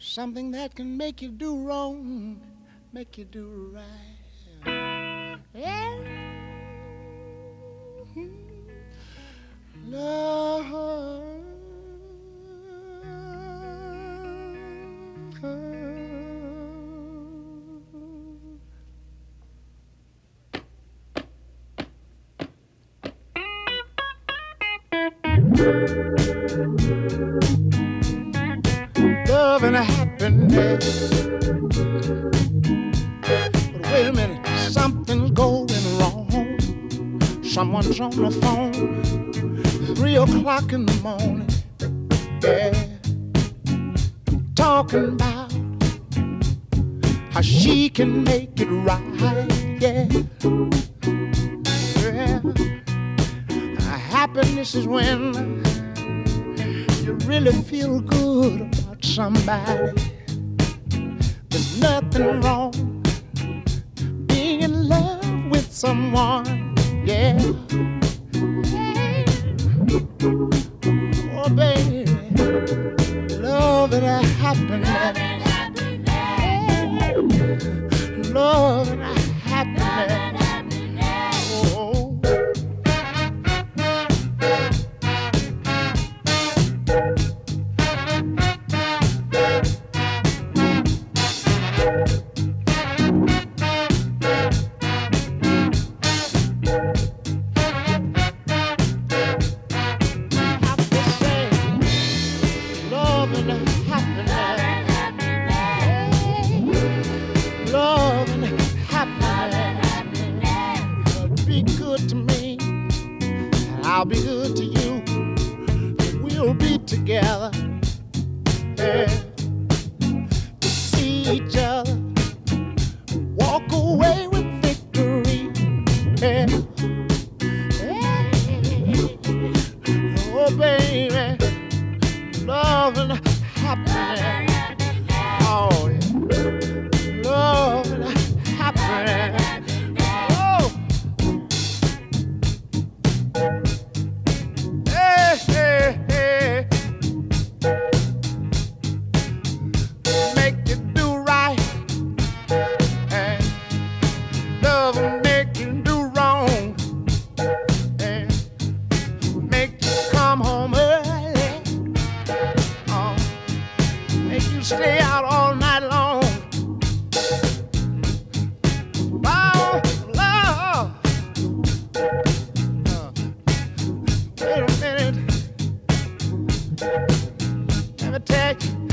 Something that can make you do wrong, make you do right. Yeah. Love. Love and happiness. But wait a minute, something's going wrong. Someone's on the phone, 3 o'clock in the morning. Yeah, talking about how she can make it right. Yeah, yeah. Happiness is when you really feel good about somebody. There's nothing wrong being in love with someone. Yeah. Oh, baby, love and happiness. Love and happiness. Oh. I'll be good to you. We'll be together. Yeah. To see each other, walk away with victory. Yeah. Yeah. Oh, baby, love and happiness. Oh, yeah. Love and happiness. Stay out all night long. Oh, love. Wait a minute. Let me tell you.